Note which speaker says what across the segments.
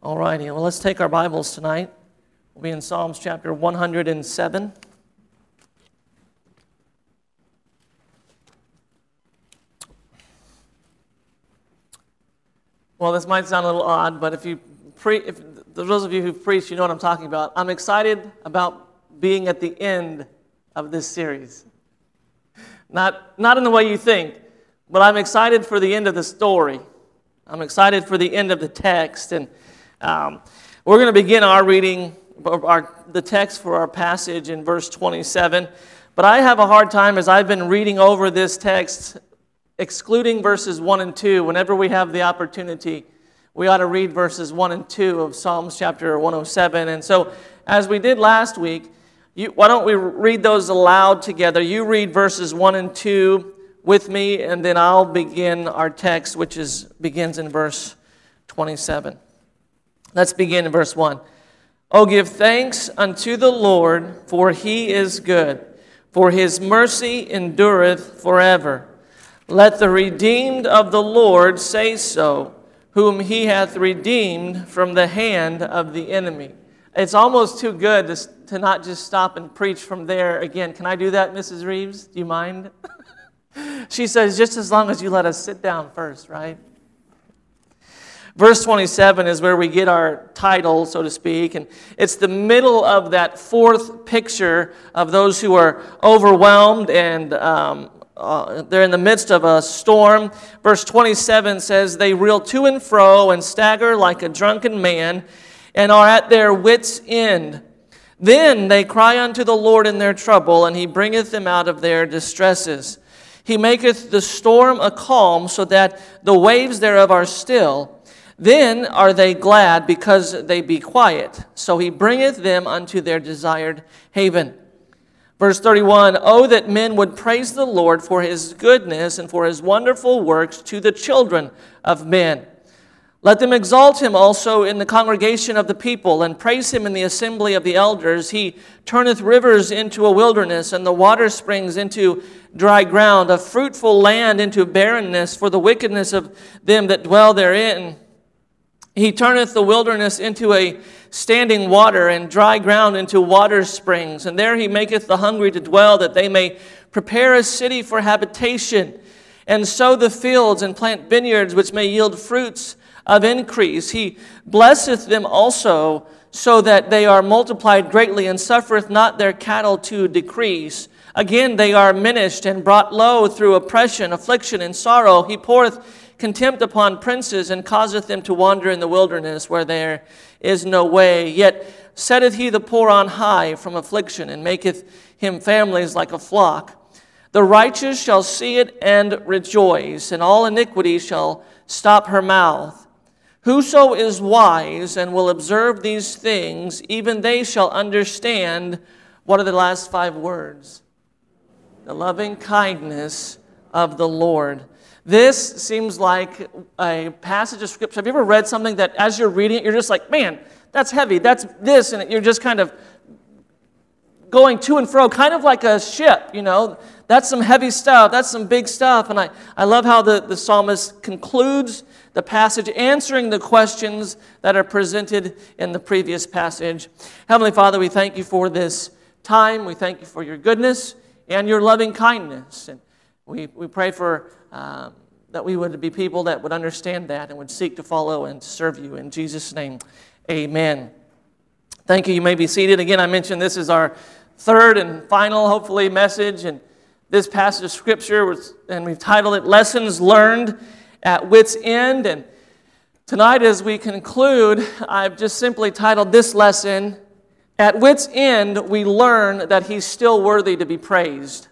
Speaker 1: All righty, well, let's take our Bibles tonight. We'll be in Psalms chapter 107. Well, this might sound a little odd, but if those of you who've preached, you know what I'm talking about. I'm excited about being at the end of this series. Not in the way you think, but I'm excited for the end of the story. I'm excited for the end of the text, and we're going to begin our reading, the text for our passage in verse 27. But I have a hard time as I've been reading over this text, excluding verses 1 and 2. Whenever we have the opportunity, we ought to read verses 1 and 2 of Psalms chapter 107. And so, as we did last week, why don't we read those aloud together? You read verses 1 and 2 with me, and then I'll begin our text, which begins in verse 27. Let's begin in verse 1. Oh, give thanks unto the Lord, for he is good, for his mercy endureth forever. Let the redeemed of the Lord say so, whom he hath redeemed from the hand of the enemy. It's almost too good to not just stop and preach from there again. Can I do that, Mrs. Reeves? Do you mind? She says, just as long as you let us sit down first, right? Verse 27 is where we get our title, so to speak, and it's the middle of that fourth picture of those who are overwhelmed and they're in the midst of a storm. Verse 27 says, they reel to and fro and stagger like a drunken man and are at their wits' end. Then they cry unto the Lord in their trouble, and he bringeth them out of their distresses. He maketh the storm a calm, so that the waves thereof are still. Then are they glad because they be quiet. So he bringeth them unto their desired haven. Verse 31, oh, that men would praise the Lord for his goodness and for his wonderful works to the children of men. Let them exalt him also in the congregation of the people, and praise him in the assembly of the elders. He turneth rivers into a wilderness, and the water springs into dry ground, a fruitful land into barrenness for the wickedness of them that dwell therein. He turneth the wilderness into a standing water, and dry ground into water springs. And there he maketh the hungry to dwell, that they may prepare a city for habitation, and sow the fields, and plant vineyards, which may yield fruits of increase. He blesseth them also, so that they are multiplied greatly, and suffereth not their cattle to decrease. Again they are minished, and brought low through oppression, affliction, and sorrow. He poureth contempt upon princes, and causeth them to wander in the wilderness, where there is no way. Yet setteth he the poor on high from affliction, and maketh him families like a flock. The righteous shall see it and rejoice, and all iniquity shall stop her mouth. Whoso is wise and will observe these things, even they shall understand. What are the last 5 words? The loving kindness of the Lord. This seems like a passage of Scripture. Have you ever read something that as you're reading it, you're just like, man, that's heavy, that's this, and you're just kind of going to and fro, kind of like a ship, you know. That's some heavy stuff, that's some big stuff, and I love how the psalmist concludes the passage answering the questions that are presented in the previous passage. Heavenly Father, we thank you for this time. We thank you for your goodness and your loving kindness. And we pray for that we would be people that would understand that and would seek to follow and serve you. In Jesus' name, amen. Thank you. You may be seated. Again, I mentioned this is our third and final, hopefully, message. And this passage of Scripture, and we've titled it, Lessons Learned at Wit's End. And tonight as we conclude, I've just simply titled this lesson, At Wit's End, we learn that he's still worthy to be praised.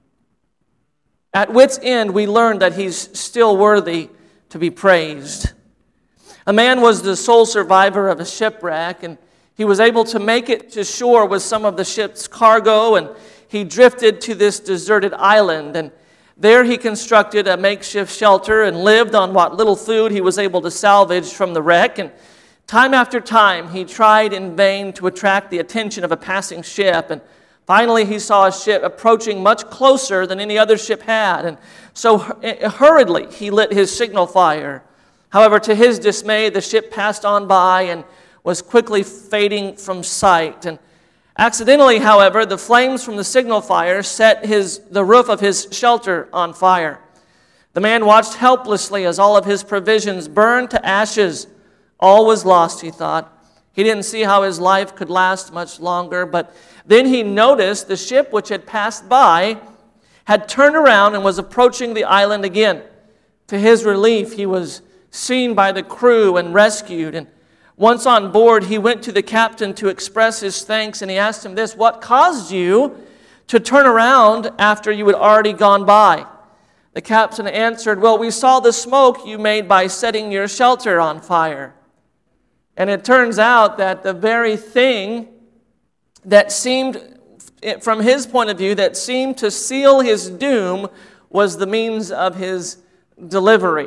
Speaker 1: At wit's end, we learn that he's still worthy to be praised. A man was the sole survivor of a shipwreck, and he was able to make it to shore with some of the ship's cargo, and he drifted to this deserted island, and there he constructed a makeshift shelter and lived on what little food he was able to salvage from the wreck. And time after time, he tried in vain to attract the attention of a passing ship, and finally, he saw a ship approaching much closer than any other ship had, and so hurriedly he lit his signal fire. However, to his dismay, the ship passed on by and was quickly fading from sight. And accidentally, however, the flames from the signal fire set the roof of his shelter on fire. The man watched helplessly as all of his provisions burned to ashes. All was lost, he thought. He didn't see how his life could last much longer, but then he noticed the ship which had passed by had turned around and was approaching the island again. To his relief, he was seen by the crew and rescued. And once on board, he went to the captain to express his thanks, and he asked him this: "What caused you to turn around after you had already gone by?" The captain answered, "Well, we saw the smoke you made by setting your shelter on fire." And it turns out that the very thing that seemed, from his point of view, that seemed to seal his doom was the means of his delivery.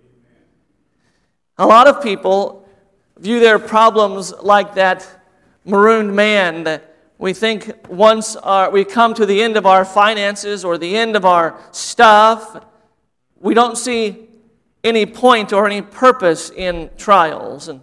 Speaker 1: A lot of people view their problems like that marooned man, that we think once we come to the end of our finances or the end of our stuff, we don't see any point or any purpose in trials. And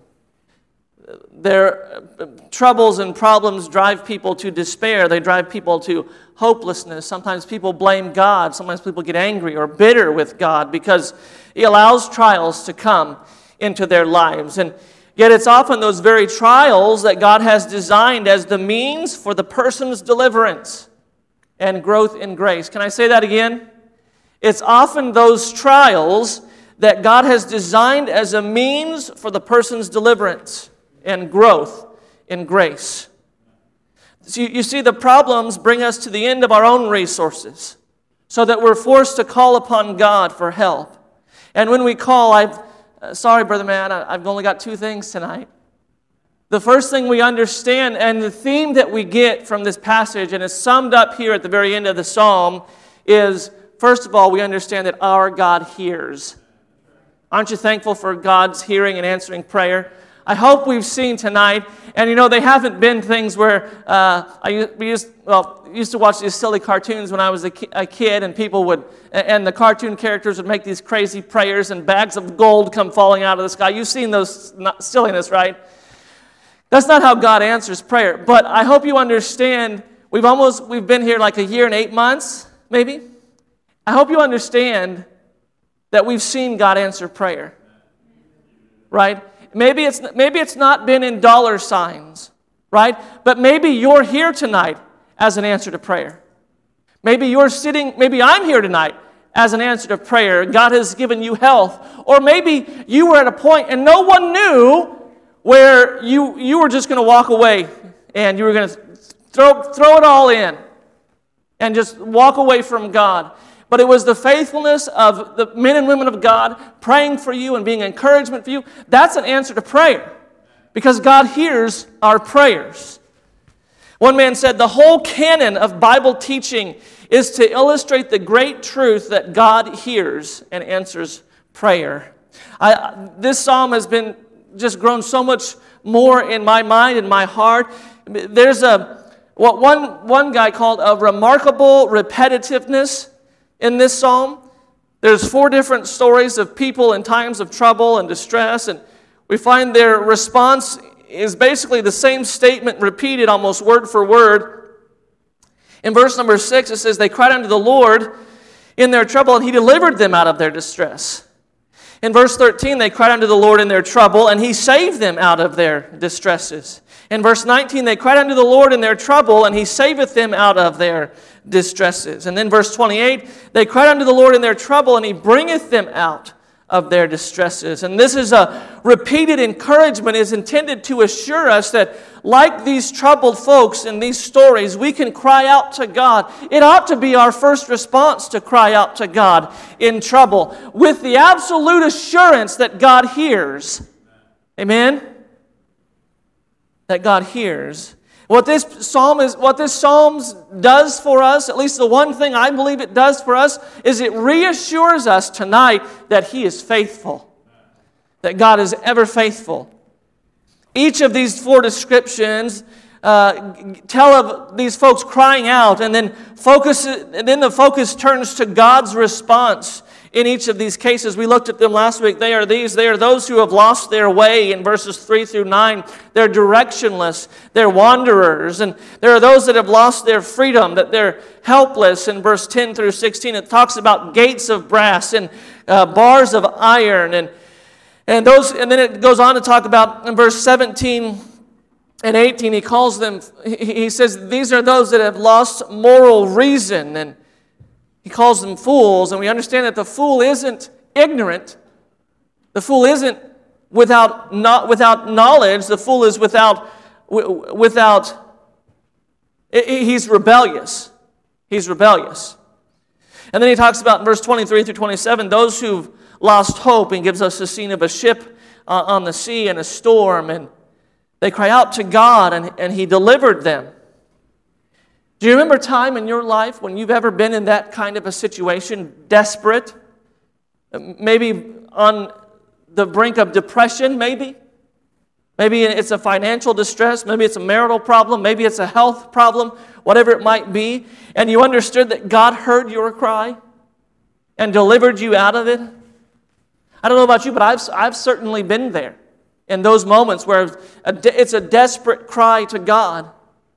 Speaker 1: their troubles and problems drive people to despair. They drive people to hopelessness. Sometimes people blame God. Sometimes people get angry or bitter with God because He allows trials to come into their lives. And yet it's often those very trials that God has designed as the means for the person's deliverance and growth in grace. Can I say that again? It's often those trials that God has designed as a means for the person's deliverance and growth in grace. So you see, the problems bring us to the end of our own resources so that we're forced to call upon God for help. And when we call, sorry, Brother Matt, I've only got 2 things tonight. The first thing we understand, and the theme that we get from this passage, and is summed up here at the very end of the psalm, is, first of all, we understand that our God hears. Aren't you thankful for God's hearing and answering prayer? I hope we've seen tonight, and they haven't been things where we used to watch these silly cartoons when I was a kid, and and the cartoon characters would make these crazy prayers, and bags of gold come falling out of the sky. You've seen those silliness, right? That's not how God answers prayer. But I hope you understand. We've been here like a year and 8 months, maybe. I hope you understand that we've seen God answer prayer, right? Maybe it's not been in dollar signs, right? But maybe you're here tonight as an answer to prayer. Maybe I'm here tonight as an answer to prayer. God has given you health. Or maybe you were at a point and no one knew where you were just going to walk away and you were going to throw it all in and just walk away from God. But it was the faithfulness of the men and women of God praying for you and being encouragement for you. That's an answer to prayer because God hears our prayers. One man said, the whole canon of Bible teaching is to illustrate the great truth that God hears and answers prayer. This psalm has been just grown so much more in my mind and my heart. There's what one guy called a remarkable repetitiveness in this psalm. There's 4 different stories of people in times of trouble and distress, and we find their response is basically the same statement repeated almost word for word. In verse number 6, it says, they cried unto the Lord in their trouble, and He delivered them out of their distress. In verse 13, they cried unto the Lord in their trouble, and He saved them out of their distresses. In verse 19, they cried unto the Lord in their trouble, and He saveth them out of their distresses. And then verse 28, they cried unto the Lord in their trouble, and He bringeth them out of their distresses. And this is a repeated encouragement, is intended to assure us that like these troubled folks in these stories, we can cry out to God. It ought to be our first response to cry out to God in trouble with the absolute assurance that God hears. Amen? That God hears. What this psalm does for us, at least the one thing I believe it does for us, is it reassures us tonight that He is faithful. That God is ever faithful. Each of these 4 descriptions tell of these folks crying out, and then the focus turns to God's response in each of these cases. We looked at them last week. They are those who have lost their way in verses 3 through 9. They're directionless. They're wanderers. And there are those that have lost their freedom, that they're helpless. In verse 10 through 16, it talks about gates of brass and bars of iron. And then it goes on to talk about in verse 17 and 18, he says, these are those that have lost moral reason. And he calls them fools, and we understand that the fool isn't ignorant. The fool isn't without knowledge. The fool is he's rebellious. He's rebellious. And then he talks about in verse 23 through 27, those who've lost hope, and gives us a scene of a ship on the sea in a storm, and they cry out to God, and he delivered them. Do you remember a time in your life when you've ever been in that kind of a situation, desperate? Maybe on the brink of depression, maybe? Maybe it's a financial distress, maybe it's a marital problem, maybe it's a health problem, whatever it might be, and you understood that God heard your cry and delivered you out of it. I don't know about you, but I've certainly been there in those moments where it's a desperate cry to God.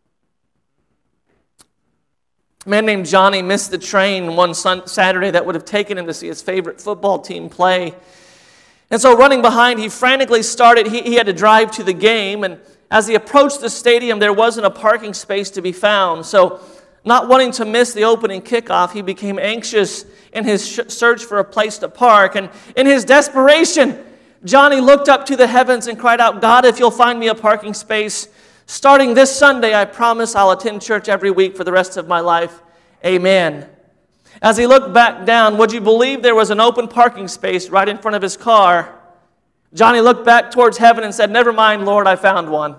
Speaker 1: A man named Johnny missed the train one Saturday that would have taken him to see his favorite football team play. And so running behind, he frantically started. He had to drive to the game. And as he approached the stadium, there wasn't a parking space to be found. So not wanting to miss the opening kickoff, he became anxious in his search for a place to park. And in his desperation, Johnny looked up to the heavens and cried out, God, if you'll find me a parking space, starting this Sunday, I promise I'll attend church every week for the rest of my life. Amen. As he looked back down, would you believe there was an open parking space right in front of his car? Johnny looked back towards heaven and said, never mind, Lord, I found one.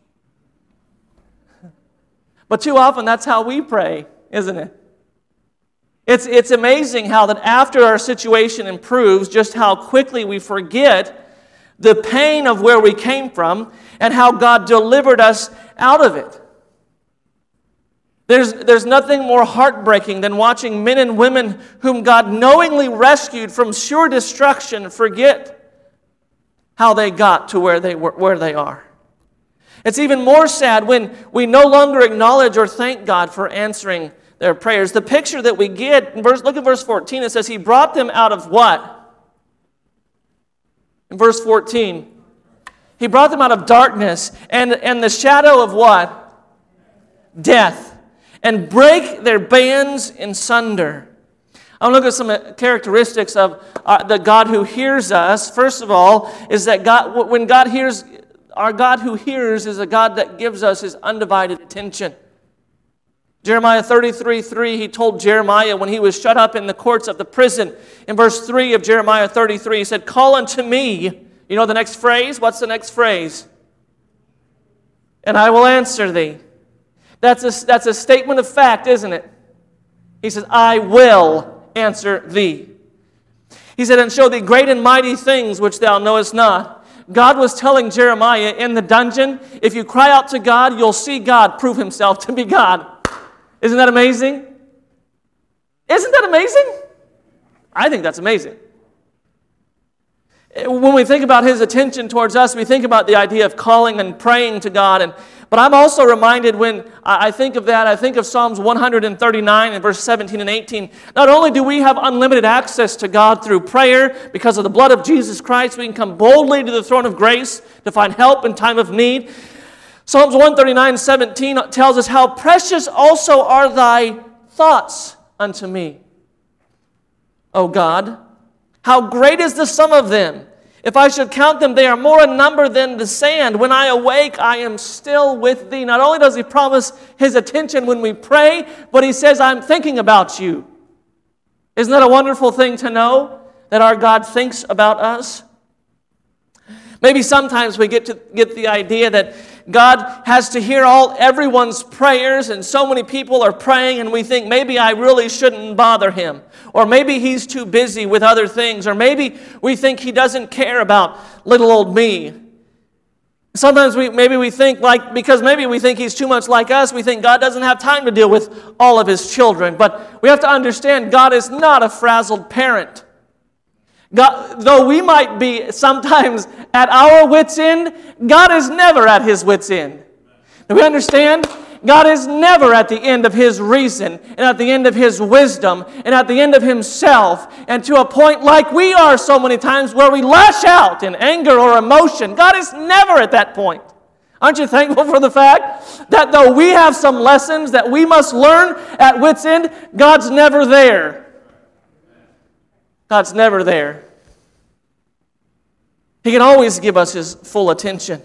Speaker 1: But too often that's how we pray, isn't it? It's amazing how that after our situation improves, just how quickly we forget the pain of where we came from and how God delivered us out of it. There's nothing more heartbreaking than watching men and women whom God knowingly rescued from sure destruction forget how they got to where they are. It's even more sad when we no longer acknowledge or thank God for answering their prayers. The picture that we get, look at verse 14, it says, he brought them out of what? In verse 14, he brought them out of darkness and the shadow of what? Death. And break their bands in sunder. I want to look at some characteristics of the God who hears us. First of all, is that when God hears, our God who hears is a God that gives us his undivided attention. Jeremiah 33:3, he told Jeremiah when he was shut up in the courts of the prison. In verse 3 of Jeremiah 33, he said, call unto me. You know the next phrase? What's the next phrase? And I will answer thee. That's a statement of fact, isn't it? He says, I will answer thee. He said, and show thee great and mighty things which thou knowest not. God was telling Jeremiah in the dungeon, if you cry out to God, you'll see God prove himself to be God. Isn't that amazing? Isn't that amazing? I think that's amazing. When we think about his attention towards us, we think about the idea of calling and praying to God. But I'm also reminded when I think of that, I think of Psalms 139 and verse 17 and 18. Not only do we have unlimited access to God through prayer, because of the blood of Jesus Christ, we can come boldly to the throne of grace to find help in time of need. Psalms 139:17 tells us, how precious also are thy thoughts unto me, O God. How great is the sum of them? If I should count them, they are more in number than the sand. When I awake, I am still with thee. Not only does he promise his attention when we pray, but he says, I'm thinking about you. Isn't that a wonderful thing to know, that our God thinks about us? Maybe sometimes we get the idea that God has to hear everyone's prayers, and so many people are praying, and we think maybe I really shouldn't bother him. Or maybe he's too busy with other things. Or maybe we think he doesn't care about little old me. Sometimes we think because maybe we think he's too much like us, we think God doesn't have time to deal with all of his children. But we have to understand God is not a frazzled parent. God, though we might be sometimes at our wits' end, God is never at His wits' end. Do we understand? God is never at the end of His reason and at the end of His wisdom and at the end of Himself, and to a point like we are so many times where we lash out in anger or emotion. God is never at that point. Aren't you thankful for the fact that though we have some lessons that we must learn at wit's end, God's never there. God's never there. He can always give us His full attention.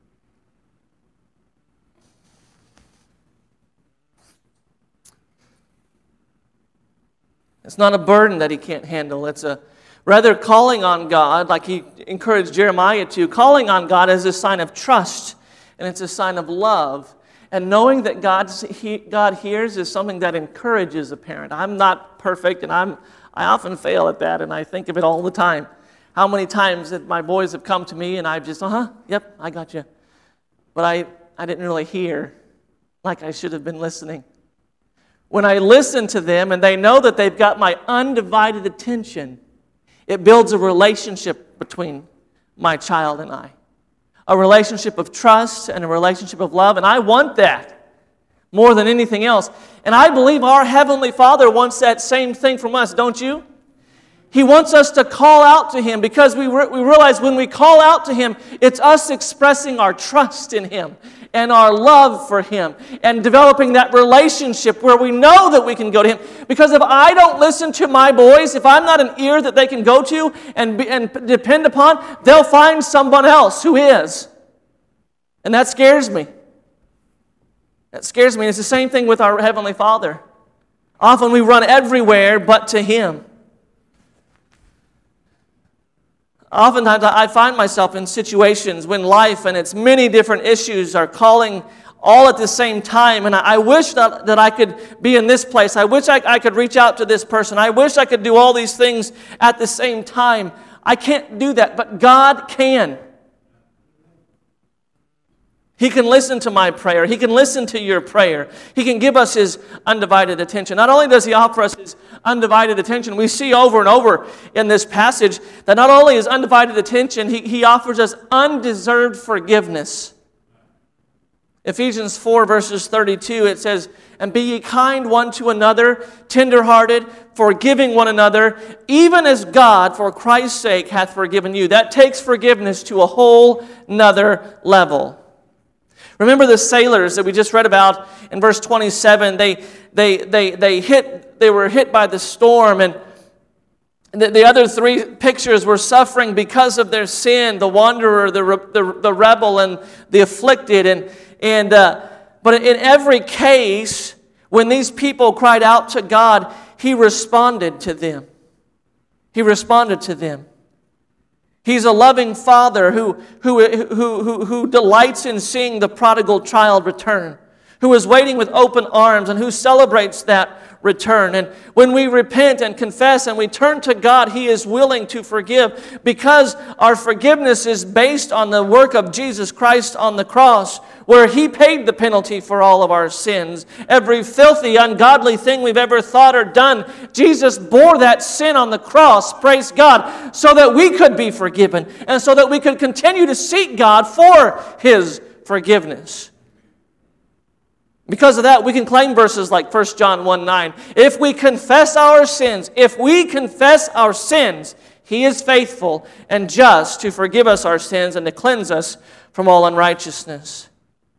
Speaker 1: It's not a burden that He can't handle. It's a rather calling on God, like He encouraged Jeremiah to. Calling on God is a sign of trust, and it's a sign of love. And knowing that God hears is something that encourages a parent. I'm not perfect, and I often fail at that, and I think of it all the time. How many times that my boys have come to me, and I've just, yep, I got you. But I didn't really hear like I should have been listening. When I listen to them and they know that they've got my undivided attention, it builds a relationship between my child and I. A relationship of trust and a relationship of love, and I want that more than anything else. And I believe our Heavenly Father wants that same thing from us, don't you? He wants us to call out to Him because we realize when we call out to Him, it's us expressing our trust in Him and our love for Him and developing that relationship where we know that we can go to Him. Because if I don't listen to my boys, if I'm not an ear that they can go to and depend upon, they'll find someone else who is. And that scares me. That scares me. It's the same thing with our Heavenly Father. Often we run everywhere but to Him. Oftentimes I find myself in situations when life and its many different issues are calling all at the same time, and I wish that I could be in this place. I wish I could reach out to this person. I wish I could do all these things at the same time. I can't do that, but God can. He can listen to my prayer. He can listen to your prayer. He can give us His undivided attention. Not only does He offer us His undivided attention, we see over and over in this passage that not only His undivided attention, He offers us undeserved forgiveness. Ephesians 4 verses 32, it says, "And be ye kind one to another, tenderhearted, forgiving one another, even as God, for Christ's sake, hath forgiven you." That takes forgiveness to a whole nother level. Remember the sailors that we just read about in verse 27. They were hit by the storm, and the other three pictures were suffering because of their sin: the wanderer, the rebel, and the afflicted. But in every case, when these people cried out to God, He responded to them. He responded to them. He's a loving Father who delights in seeing the prodigal child return, who is waiting with open arms and who celebrates that return. And when we repent and confess and we turn to God, He is willing to forgive because our forgiveness is based on the work of Jesus Christ on the cross, where He paid the penalty for all of our sins. Every filthy, ungodly thing we've ever thought or done, Jesus bore that sin on the cross, praise God, so that we could be forgiven and so that we could continue to seek God for His forgiveness. Because of that, we can claim verses like 1 John 1:9. If we confess our sins, He is faithful and just to forgive us our sins and to cleanse us from all unrighteousness.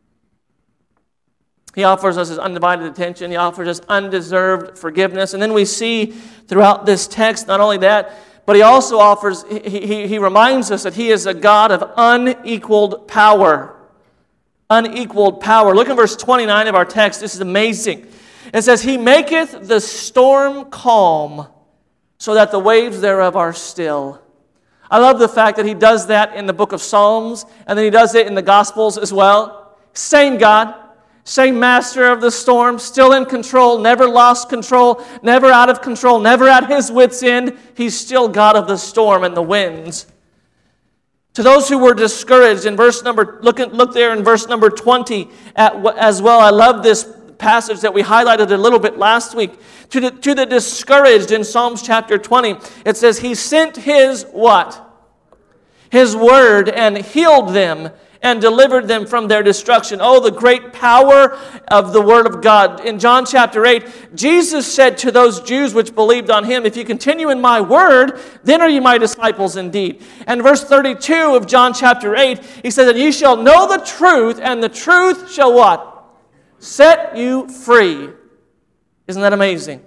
Speaker 1: He offers us His undivided attention. He offers us undeserved forgiveness. And then we see throughout this text, not only that, but He also offers, He reminds us that He is a God of unequaled power. Unequaled power. Look at verse 29 of our text. This is amazing. It says, "He maketh the storm calm, so that the waves thereof are still." I love the fact that He does that in the book of Psalms, and then He does it in the Gospels as well. Same God, same master of the storm, still in control, never lost control, never out of control, never at His wits' end. He's still God of the storm and the winds. To those who were discouraged, look there in verse number 20 as well. I love this passage that we highlighted a little bit last week. To the discouraged in Psalms chapter 20, it says, He sent His what? His word and healed them and delivered them from their destruction. Oh, the great power of the Word of God. In John chapter 8, Jesus said to those Jews which believed on Him, If you continue in my word, then are you my disciples indeed. And verse 32 of John chapter 8, He says, And ye shall know the truth, and the truth shall what? Set you free. Isn't that amazing?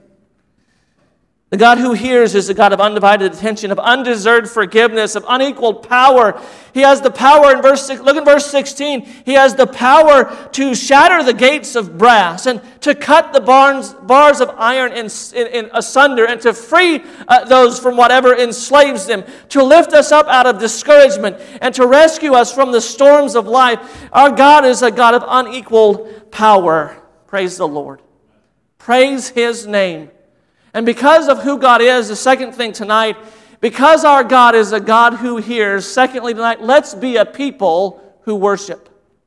Speaker 1: The God who hears is a God of undivided attention, of undeserved forgiveness, of unequaled power. He has the power in verse 6. Look in verse 16. He has the power to shatter the gates of brass and to cut the bars of iron in asunder and to free those from whatever enslaves them, to lift us up out of discouragement and to rescue us from the storms of life. Our God is a God of unequaled power. Praise the Lord. Praise His name. And because of who God is, the second thing tonight, because our God is a God who hears, secondly tonight, let's be a people who worship.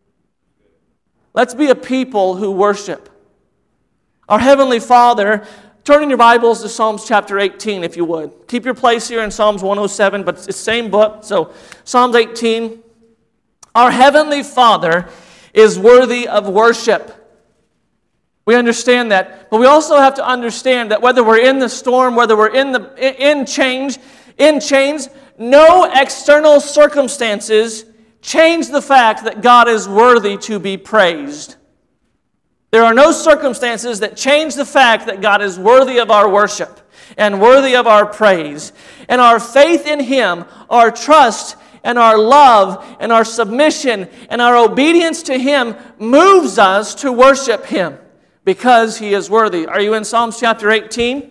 Speaker 1: Let's be a people who worship. Our Heavenly Father, turn in your Bibles to Psalms chapter 18, if you would. Keep your place here in Psalms 107, but it's the same book. So Psalms 18. Our Heavenly Father is worthy of worship. We understand that, but we also have to understand that whether we're in the storm, whether we're in chains, no external circumstances change the fact that God is worthy to be praised. There are no circumstances that change the fact that God is worthy of our worship and worthy of our praise. And our faith in Him, our trust and our love and our submission and our obedience to Him moves us to worship Him. Because He is worthy. Are you in Psalms chapter 18?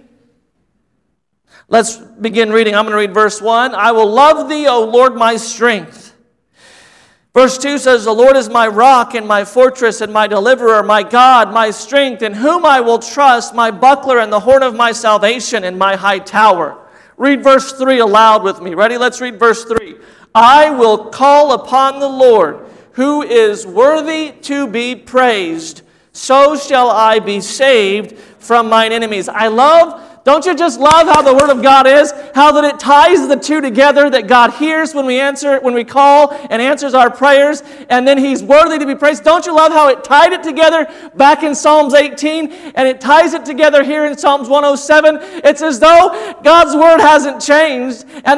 Speaker 1: Let's begin reading. I'm going to read verse 1. I will love Thee, O Lord, my strength. Verse 2 says, The Lord is my rock and my fortress and my deliverer, my God, my strength, in whom I will trust, my buckler and the horn of my salvation and my high tower. Read verse 3 aloud with me. Ready? Let's read verse 3. I will call upon the Lord, who is worthy to be praised. So shall I be saved from mine enemies. Don't you just love how the Word of God is? How that it ties the two together, that God hears when we call and answers our prayers, and then He's worthy to be praised. Don't you love how it tied it together back in Psalms 18, and it ties it together here in Psalms 107? It's as though God's Word hasn't changed, and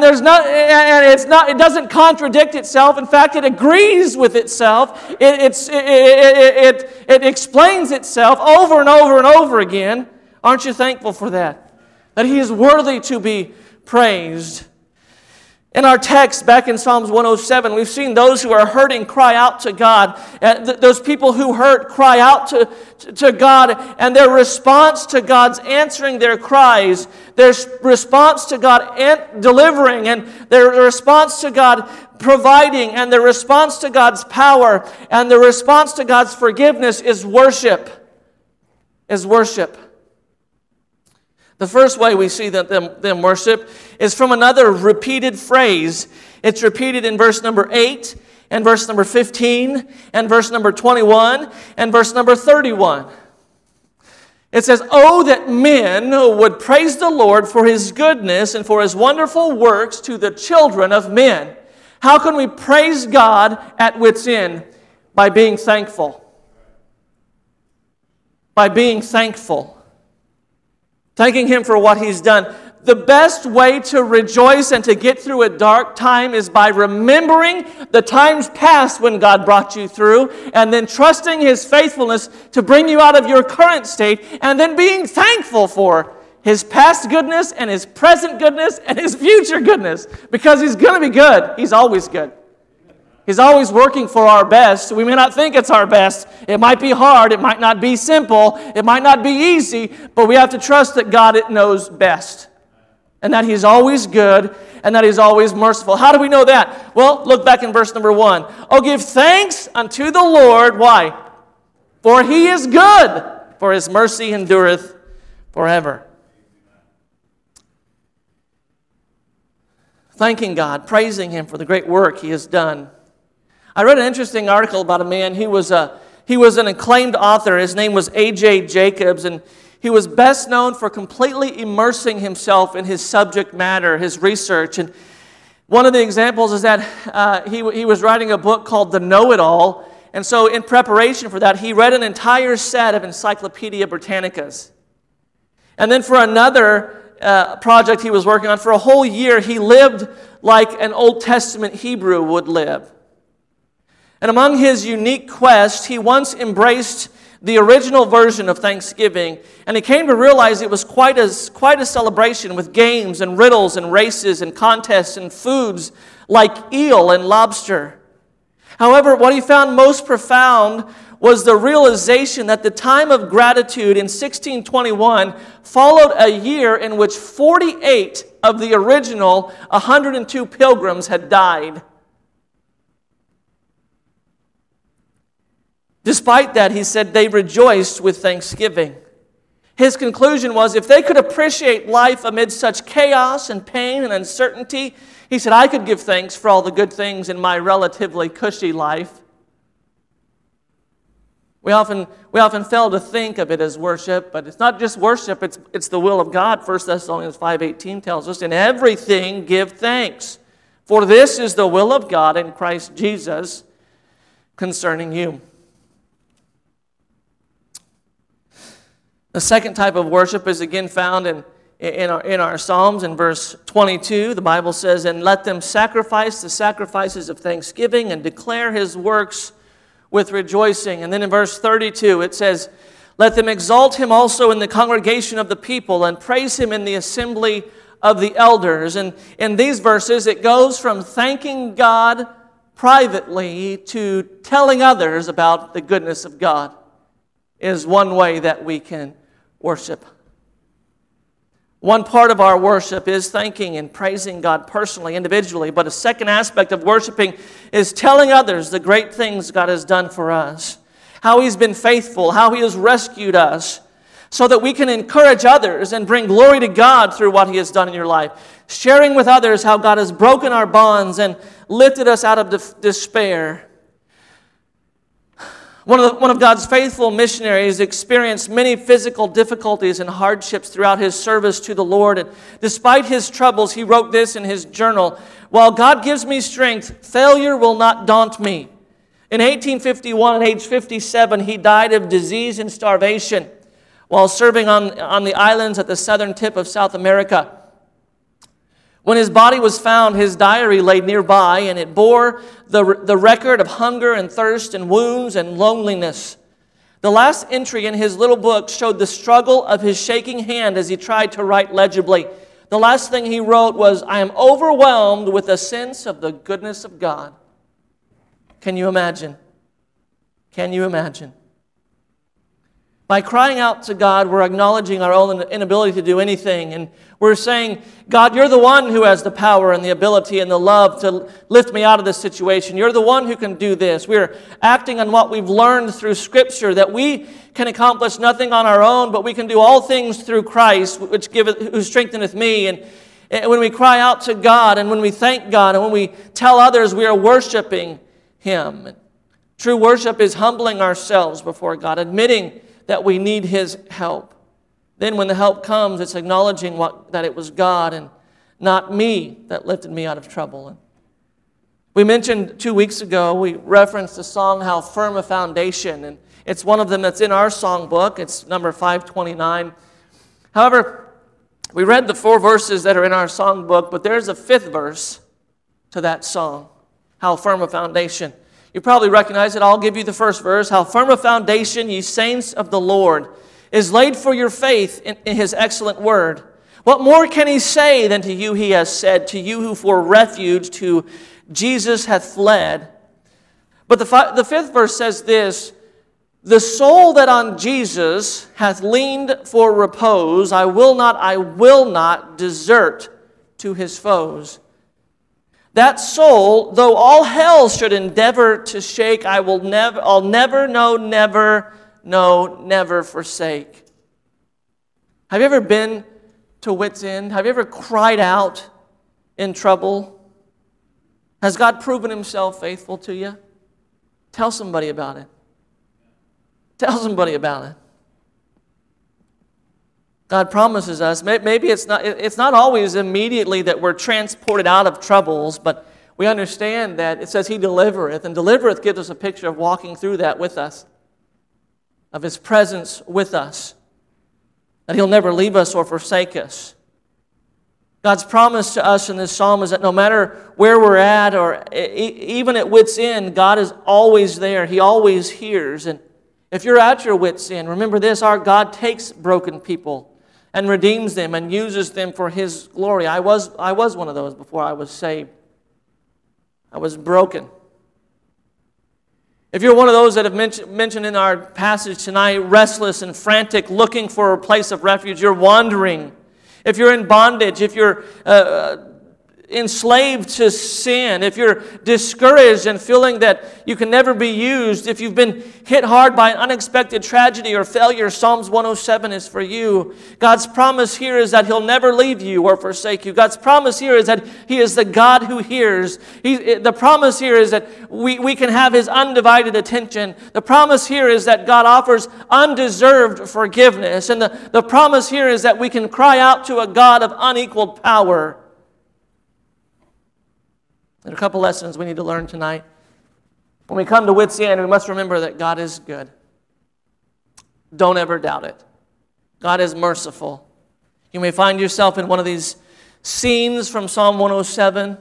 Speaker 1: it doesn't contradict itself. In fact, it agrees with itself. It explains itself over and over and over again. Aren't you thankful for that? That He is worthy to be praised. In our text back in Psalms 107, we've seen those who are hurting cry out to God. Those people who hurt cry out to God, and their response to God's answering their cries, their response to God delivering, and their response to God providing, and their response to God's power, and the response to God's forgiveness is worship. The first way we see that them worship is from another repeated phrase. It's repeated in verse number 8, and verse number 15, and verse number 21, and verse number 31. It says, Oh, that men would praise the Lord for His goodness and for His wonderful works to the children of men. How can we praise God at wit's end? By being thankful. By being thankful. Thanking Him for what He's done. The best way to rejoice and to get through a dark time is by remembering the times past when God brought you through, and then trusting His faithfulness to bring you out of your current state, and then being thankful for His past goodness and His present goodness and His future goodness. Because He's going to be good. He's always good. He's always working for our best. We may not think it's our best. It might be hard. It might not be simple. It might not be easy. But we have to trust that God knows best. And that He's always good. And that He's always merciful. How do we know that? Well, look back in verse number 1. Oh, give thanks unto the Lord. Why? For He is good. For His mercy endureth forever. Thanking God. Praising Him for the great work He has done. I read an interesting article about a man. He was He was an acclaimed author. His name was A.J. Jacobs, and he was best known for completely immersing himself in his subject matter, his research. And one of the examples is that he was writing a book called The Know-It-All, and so in preparation for that, he read an entire set of Encyclopedia Britannicas. And then for another project he was working on, for a whole year, he lived like an Old Testament Hebrew would live. And among his unique quests, he once embraced the original version of Thanksgiving, and he came to realize it was quite a celebration with games and riddles and races and contests and foods like eel and lobster. However, what he found most profound was the realization that the time of gratitude in 1621 followed a year in which 48 of the original 102 pilgrims had died. Despite that, he said they rejoiced with thanksgiving. His conclusion was if they could appreciate life amid such chaos and pain and uncertainty, he said, I could give thanks for all the good things in my relatively cushy life. We often fail to think of it as worship, but it's not just worship, it's the will of God. 1 Thessalonians 5:18 tells us, in everything give thanks, for this is the will of God in Christ Jesus concerning you. The second type of worship is again found in our Psalms in verse 22. The Bible says, and let them sacrifice the sacrifices of thanksgiving and declare his works with rejoicing. And then in verse 32 it says, let them exalt him also in the congregation of the people and praise him in the assembly of the elders. And in these verses it goes from thanking God privately to telling others about the goodness of God is one way that we can worship. One part of our worship is thanking and praising God personally, individually, but a second aspect of worshiping is telling others the great things God has done for us, how he's been faithful, how he has rescued us, so that we can encourage others and bring glory to God through what he has done in your life, sharing with others how God has broken our bonds and lifted us out of despair. One of God's faithful missionaries experienced many physical difficulties and hardships throughout his service to the Lord. And despite his troubles, he wrote this in his journal, while God gives me strength, failure will not daunt me. In 1851, at age 57, he died of disease and starvation while serving on the islands at the southern tip of South America. When his body was found, his diary lay nearby, and it bore the record of hunger and thirst and wounds and loneliness. The last entry in his little book showed the struggle of his shaking hand as he tried to write legibly. The last thing he wrote was, I am overwhelmed with a sense of the goodness of God. Can you imagine? Can you imagine? By crying out to God, we're acknowledging our own inability to do anything. And we're saying, God, you're the one who has the power and the ability and the love to lift me out of this situation. You're the one who can do this. We're acting on what we've learned through Scripture, that we can accomplish nothing on our own, but we can do all things through Christ, who strengtheneth me. And when we cry out to God, and when we thank God, and when we tell others, we are worshiping him. True worship is humbling ourselves before God, admitting that we need his help. Then when the help comes, it's acknowledging that it was God and not me that lifted me out of trouble. And we mentioned 2 weeks ago, we referenced the song, How Firm a Foundation, and it's one of them that's in our songbook. It's number 529. However, we read the 4 verses that are in our songbook, but there's a 5th verse to that song, How Firm a Foundation. You probably recognize it. I'll give you the first verse. How firm a foundation, ye saints of the Lord, is laid for your faith in his excellent word. What more can he say than to you he has said, to you who for refuge to Jesus hath fled? But the 5th verse says this, the soul that on Jesus hath leaned for repose, I will not desert to his foes. That soul, though all hell should endeavor to shake, I'll never forsake. Have you ever been to wit's end? Have you ever cried out in trouble? Has God proven himself faithful to you? Tell somebody about it. Tell somebody about it. God promises us, maybe it's not always immediately that we're transported out of troubles, but we understand that it says He delivereth, and delivereth gives us a picture of walking through that with us, of His presence with us, that He'll never leave us or forsake us. God's promise to us in this psalm is that no matter where we're at or even at wit's end, God is always there. He always hears. And if you're at your wit's end, remember this, our God takes broken people and redeems them and uses them for His glory. I was one of those before I was saved. I was broken. If you're one of those that have mentioned in our passage tonight, restless and frantic, looking for a place of refuge, you're wandering. If you're in bondage, if you're enslaved to sin, if you're discouraged and feeling that you can never be used, if you've been hit hard by an unexpected tragedy or failure, Psalms 107 is for you. God's promise here is that He'll never leave you or forsake you. God's promise here is that He is the God who hears. The promise here is that we can have His undivided attention. The promise here is that God offers undeserved forgiveness. And the promise here is that we can cry out to a God of unequaled power. And a couple lessons we need to learn tonight. When we come to wit's end, we must remember that God is good. Don't ever doubt it. God is merciful. You may find yourself in one of these scenes from Psalm 107.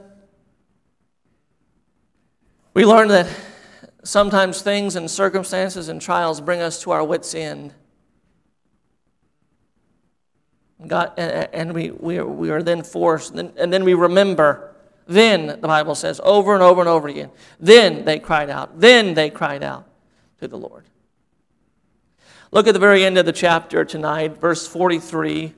Speaker 1: We learn that sometimes things and circumstances and trials bring us to our wit's end. God, and we are then forced, and then we remember. Then, the Bible says, over and over and over again, then they cried out. Then they cried out to the Lord. Look at the very end of the chapter tonight, verse 43.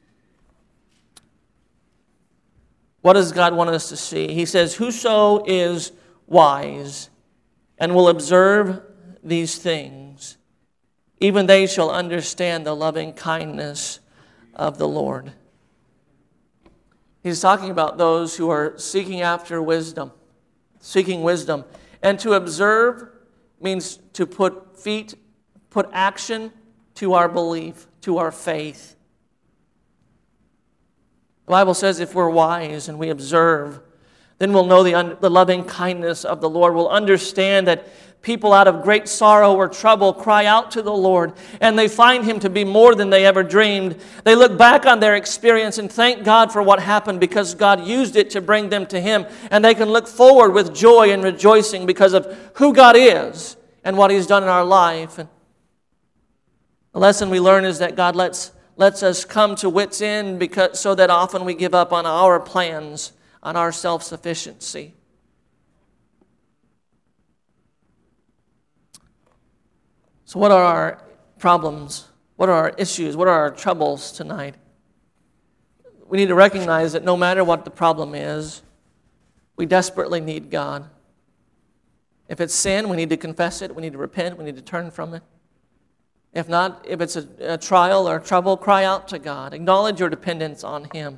Speaker 1: What does God want us to see? He says, whoso is wise and will observe these things, even they shall understand the loving kindness of the Lord. He's talking about those who are seeking after wisdom, seeking wisdom. And to observe means to put action to our belief, to our faith. The Bible says if we're wise and we observe, then we'll know the loving kindness of the Lord. We'll understand that people out of great sorrow or trouble cry out to the Lord, and they find Him to be more than they ever dreamed. They look back on their experience and thank God for what happened because God used it to bring them to Him. And they can look forward with joy and rejoicing because of who God is and what He's done in our life. And the lesson we learn is that God lets us come to wit's end so that often we give up on our plans, on our self-sufficiency. So what are our problems? What are our issues? What are our troubles tonight? We need to recognize that no matter what the problem is, we desperately need God. If it's sin, we need to confess it. We need to repent. We need to turn from it. If not, if it's a trial or trouble, cry out to God. Acknowledge your dependence on Him.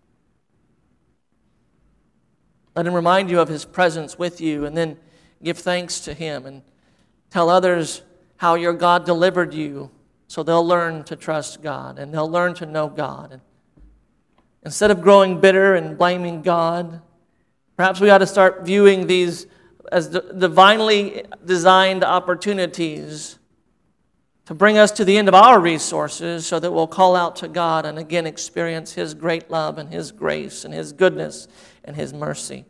Speaker 1: Let Him remind you of His presence with you, and then give thanks to Him and tell others how your God delivered you, so they'll learn to trust God and they'll learn to know God. And instead of growing bitter and blaming God, perhaps we ought to start viewing these as divinely designed opportunities to bring us to the end of our resources so that we'll call out to God and again experience His great love and His grace and His goodness and His mercy.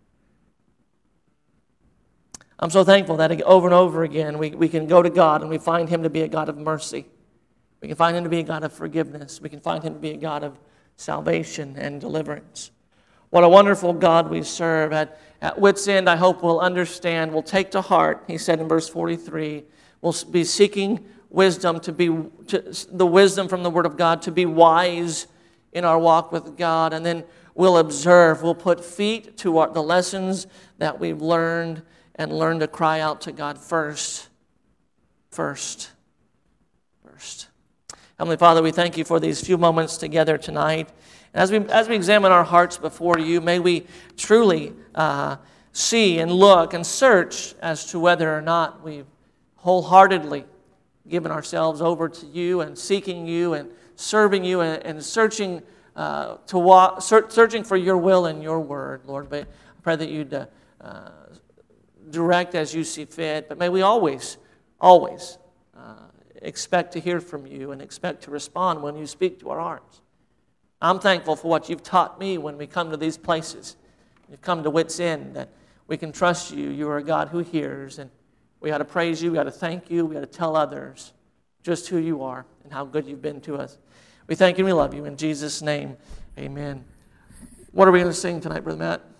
Speaker 1: I'm so thankful that over and over again we can go to God and we find Him to be a God of mercy. We can find Him to be a God of forgiveness. We can find Him to be a God of salvation and deliverance. What a wonderful God we serve. At wit's end, I hope we'll understand, we'll take to heart, He said in verse 43, we'll be seeking wisdom, the wisdom from the Word of God, to be wise in our walk with God. And then we'll observe, we'll put feet to the lessons that we've learned and learn to cry out to God first. Heavenly Father, we thank You for these few moments together tonight. And as we examine our hearts before You, may we truly see and look and search as to whether or not we've wholeheartedly giving ourselves over to you and seeking you and serving you and searching searching for your will and your word, Lord. But I pray that you'd direct as you see fit. But may we always expect to hear from you and expect to respond when you speak to our hearts. I'm thankful for what you've taught me when we come to these places. You've come to Wits End, that we can trust you. You are a God who hears, and we got to praise you, we got to thank you, we got to tell others just who you are and how good you've been to us. We thank you and we love you. In Jesus' name, amen. What are we going to sing tonight, Brother Matt?